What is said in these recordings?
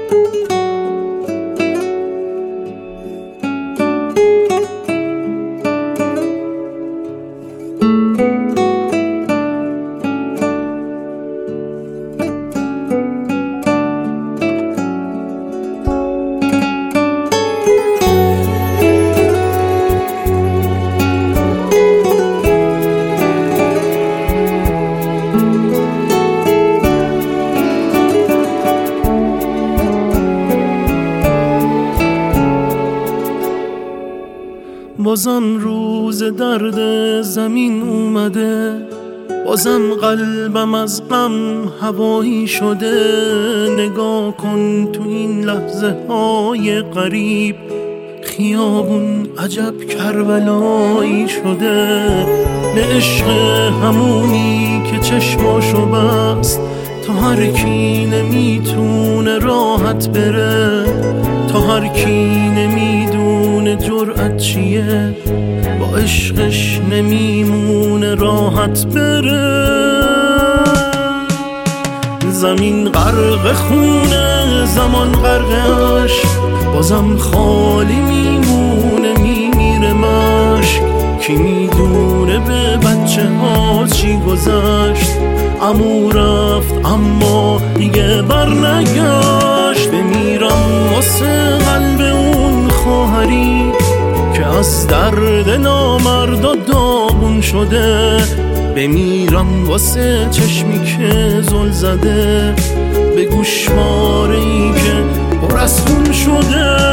بازم روز درد زمین اومده، بازم قلبم از غم هوایی شده. نگاه کن تو این لحظه های غریب، خیابون عجب کربلایی شده. به عشق همونی که چشماشو بست، تا هر کی نمیتونه راحت بره، تا هر کی نمیدونه جرأت چیه، با عشقش نمیمونه راحت بره. زمین غرق خونه، زمان غرقش، بازم خالی میمونه، میمیره مشک. کی میدونه به بچه ها چی گذشت، عمو رفت اما دیگه بر نگشت. بمیرم واسه قلب اون خواهری که از درد نامردا داغون شده. بمیرم واسه چشمی که زل زده، به گوشواره‌ای که پر از خون شده.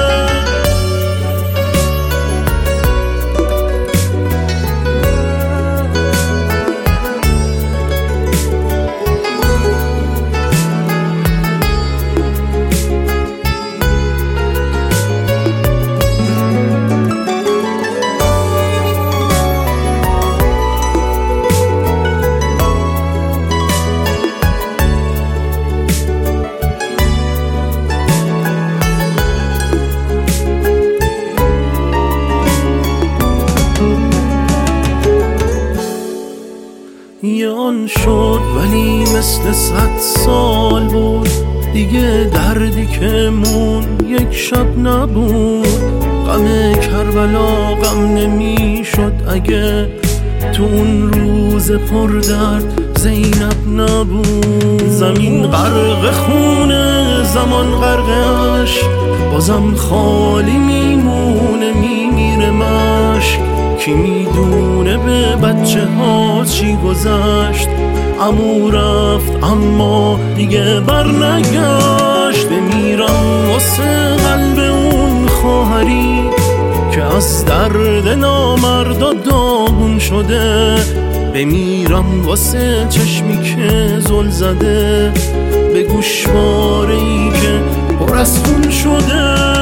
یه آن شد ولی مثل 100 سال بود، دیگه دردی که مون یک شب نبود. غم کربلا غم نمیشد اگه تو اون روز پر درد زینب نبود. زمین غرق خونه، زمان غرقش، بازم خالی میمونه، میمیره مشک. کی میدونه به بچه ها چی گذشت، عمو رفت اما دیگه بر نگشت. بمیرم واسه قلب اون خواهری که از درد نامردا داغون شده. بمیرم واسه چشمی که زل زده، به گوشواره‌ای که پر از خون شده.